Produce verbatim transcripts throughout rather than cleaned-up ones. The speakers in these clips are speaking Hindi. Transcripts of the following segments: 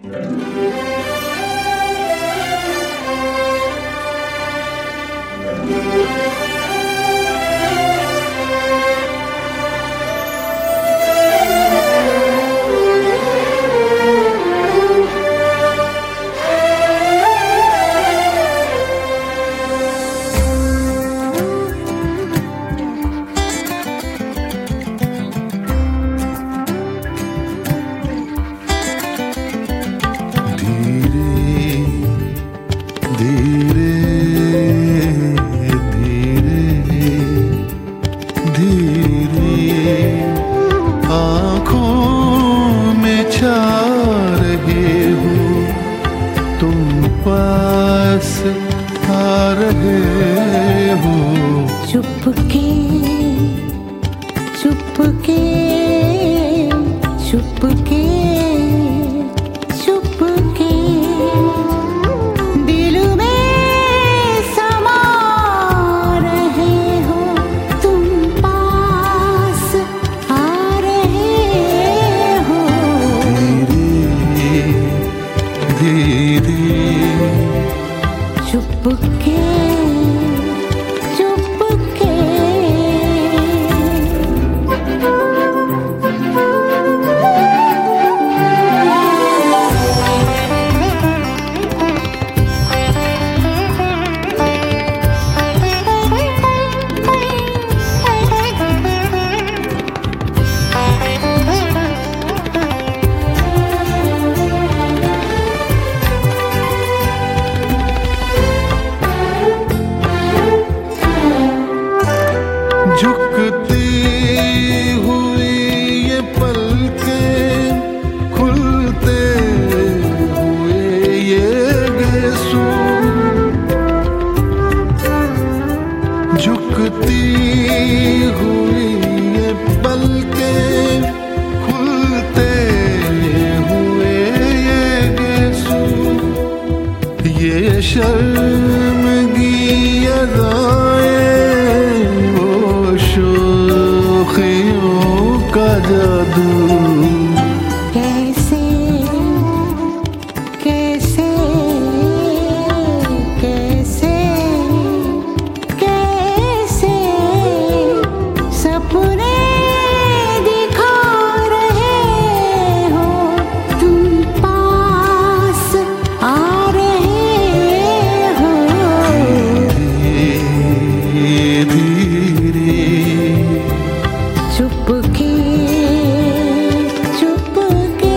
चुपके चुपके चुपके चुपके दिल में समा रहे हो, तुम पास आ रहे हो। धीरे धीरे चुपके झुकती हुई ये पलकें, खुलते हुए ये गेसू, झुकती हुई ये पलकें, खुलते हुए ये गेसू, ये शर्मगी अदाएं, शोखियों का जादू। कैसे कैसे कैसे कैसे सपने दिखा रहे हो, तुम पास आ रहे हो। चुपके चुपके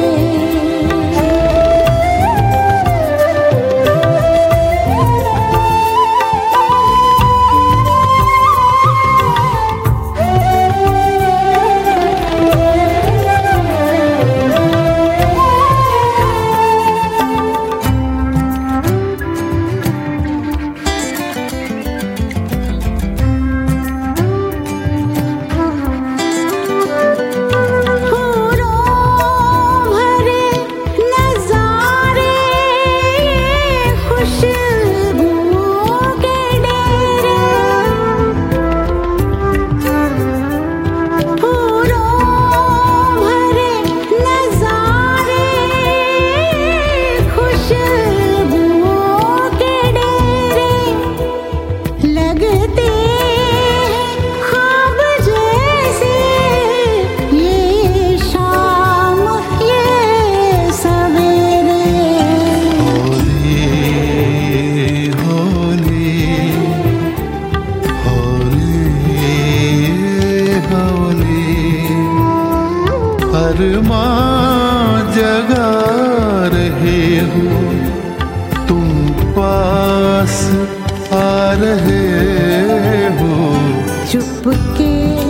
अरमां जगा रहे हो, तुम पास आ रहे हो। चुपके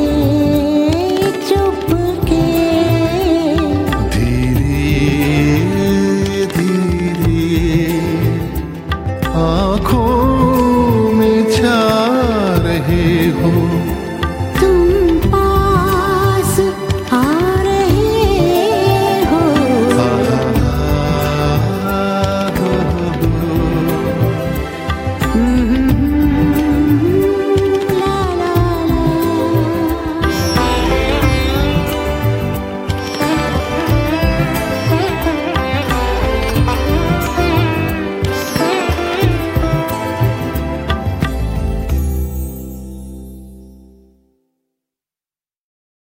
चुपके धीरे धीरे आँखों